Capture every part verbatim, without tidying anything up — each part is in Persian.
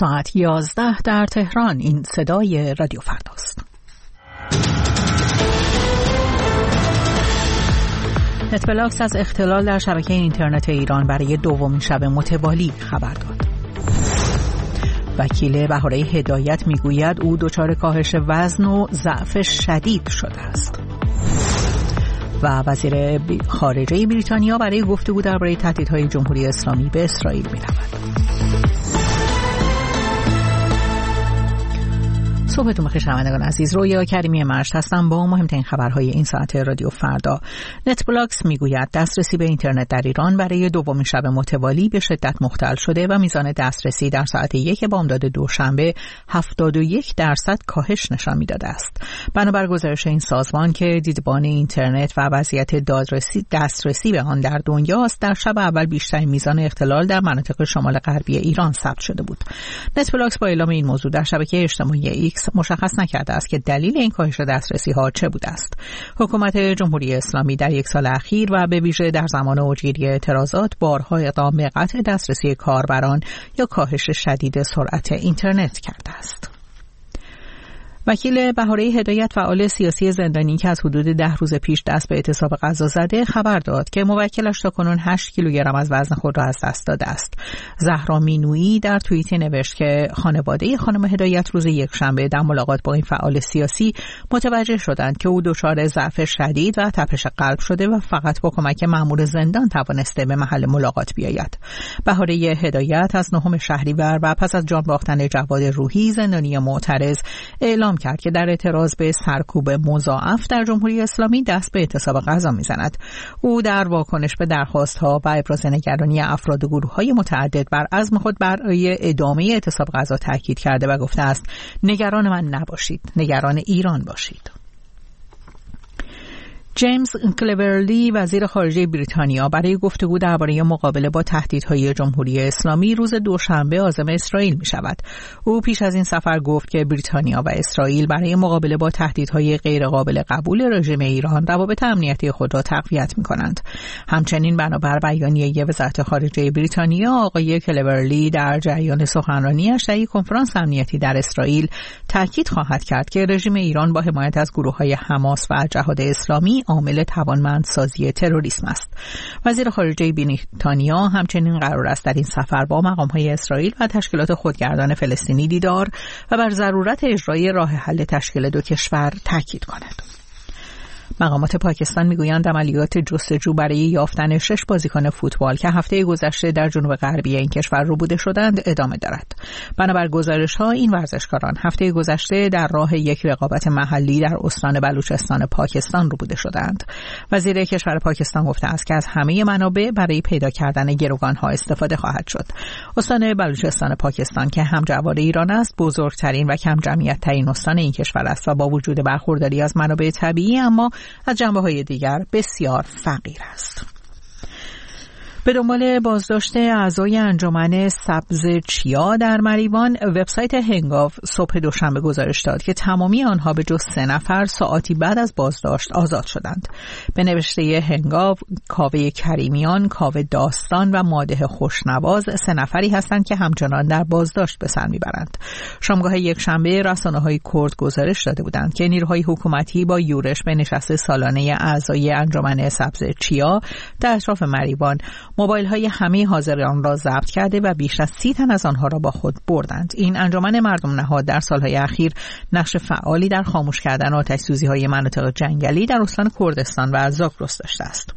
ساعت یازده در تهران. این صدای رادیو فرداست. نتبلاکس از اختلال در شبکه اینترنت ایران برای دومین شب متوالی خبر داد. وکیل بهاره هدایت میگوید او دچار کاهش وزن و ضعف شدید شده است. و وزیر خارجه بریتانیا برای گفتگو درباره تهدیدهای جمهوری اسلامی به اسرائیل می‌رود. صبحتون بخیر شنوندگان عزیز، رویا کریمی مشت هستم با مهمترین خبرهای این ساعت رادیو فردا. نتبلاکس میگوید دسترسی به اینترنت در ایران برای دومین شب متوالی به شدت مختل شده و میزان دسترسی در ساعت یک بامداد دوشنبه هفتاد و یک درصد کاهش نشان میداده است. بنابر گزارش این سازمان که دیدبان اینترنت و وضعیت دادرسی دسترسی به آن در دنیاست، در شب اول بیشترین میزان اختلال در مناطق شمال غربی ایران ثبت شده بود. نتبلاکس با اعلام این موضوع در شبکه اجتماعی ایکس مشخص نکرده است که دلیل این کاهش دسترسی ها چه بوده است. حکومت جمهوری اسلامی در یک سال اخیر و به ویژه در زمان اوجگیری اعتراضات بارها اقدام به قطع دسترسی کاربران یا کاهش شدید سرعت اینترنت کرده است. وکیل بهاره هدایت فعال سیاسی زندانی که از حدود ده روز پیش دست به اعتصاب غذا زده خبر داد که موکلش تا هشت کیلوگرم از وزن خود را از دست داده است. زهرا مینویی در توییتی نوشت که خانواده خانم هدایت روز یکشنبه در ملاقات با این فعال سیاسی متوجه شدند که او دچار ضعف شدید و تپش قلب شده و فقط با کمک مأمور زندان توانسته به محل ملاقات بیاید. بهاره هدایت از نهم شهریور و پس از جان باختن جواد روحی زندانی معترض اعلام کرد که در اعتراض به سرکوب مضاعف در جمهوری اسلامی دست به اعتصاب غذا میزند. او در واکنش به درخواست‌ها و ابراز نگرانی افراد و گروه‌های متعدد بر عزم خود برای ادامه اعتصاب غذا تاکید کرده و گفته است نگران من نباشید، نگران ایران باشید. جیمز کلورلی وزیر خارجه بریتانیا برای گفتگو درباره مقابله با تهدیدهای جمهوری اسلامی روز دوشنبه عازم اسرائیل می شود. او پیش از این سفر گفت که بریتانیا و اسرائیل برای مقابله با تهدیدهای غیرقابل قبول رژیم ایران روابط امنیتی خود را تقویت می کنند. همچنین بنابر بیانیه وزارت خارجه بریتانیا، آقای کلورلی در جریان سخنرانی‌اش در یک کنفرانس امنیتی در اسرائیل تاکید خواهد کرد که رژیم ایران با حمایت از گروه‌های حماس و جهاد اسلامی عامل توانمندسازی تروریسم است. وزیر خارجه بریتانیا همچنین قرار است در این سفر با مقام‌های اسرائیل و تشکیلات خودگردان فلسطینی دیدار و بر ضرورت اجرای راه حل تشکیل دو کشور تاکید کند. مقامات پاکستان میگویند عملیات جستجو برای یافتن شش بازیکن فوتبال که هفته گذشته در جنوب غربی این کشور ربوده شدند ادامه دارد. بنابر گزارش‌ها این ورزشکاران هفته گذشته در راه یک رقابت محلی در استان بلوچستان پاکستان ربوده شدند. وزیر کشور پاکستان گفته است که از همه منابع برای پیدا کردن گروگان‌ها استفاده خواهد شد. استان بلوچستان پاکستان که همجوار ایران است، بزرگترین و کم جمعیت‌ترین استان این کشور است و با وجود برخورداری از منابع طبیعی اما از جنبه‌های دیگر بسیار فقیر است. به دنبال بازداشت اعضای انجمن سبز چیا در مریوان، وبسایت هنگاو صبح دوشنبه گزارش داد که تمامی آنها به جز سه نفر ساعتی بعد از بازداشت آزاد شدند. به نوشته هنگاو، کاوه کریمیان، کاوه داستان و مادح خوشنواز سه نفری هستند که همچنان در بازداشت به سر میبرند. شامگاه یکشنبه رسانه‌های کرد گزارش داده بودند که نیروهای حکومتی با یورش به نشست سالانه اعضای انجمن سبز چیا در اطراف مریوان موبایل های همه حاضران را ضبط کرده و بیش از سی تن از آنها را با خود بردند. این انجمن مردم نهاد در سالهای اخیر نقش فعالی در خاموش کردن آتش‌سوزی های مناطق جنگلی در استان کردستان و زاگرس داشته است.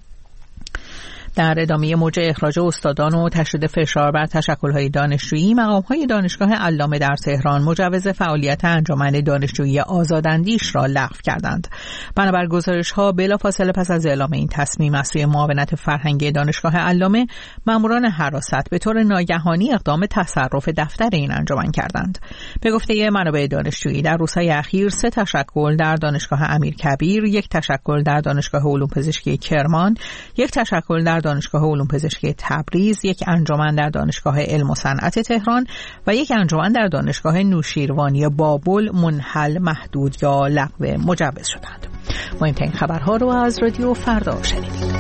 در ادامه موج اخراج استادان و تشدید فشار بر تشکل‌های دانشجویی، مقام‌های دانشگاه علامه در تهران مجوز فعالیت انجمن دانشجویی آزاداندیش را لغو کردند. بنابر گزارش‌ها بلافاصله پس از اعلام این تصمیم از سوی معاونت فرهنگی دانشگاه علامه، ماموران حراست به طور ناگهانی اقدام تصرف دفتر این انجمن کردند. به گفته منابع دانشجویی، در روزهای اخیر سه تشکل در دانشگاه امیرکبیر، یک تشکل در دانشگاه علوم پزشکی کرمان، یک تشکل در دانشگاه علوم پزشکی تبریز، یک انجمن در دانشگاه علم و صنعت تهران و یک انجمن در دانشگاه نوشیروانی بابل منحل، محدود یا لغو مجوز شدند. مهمترین خبرها رو از رادیو فردا شنیدید.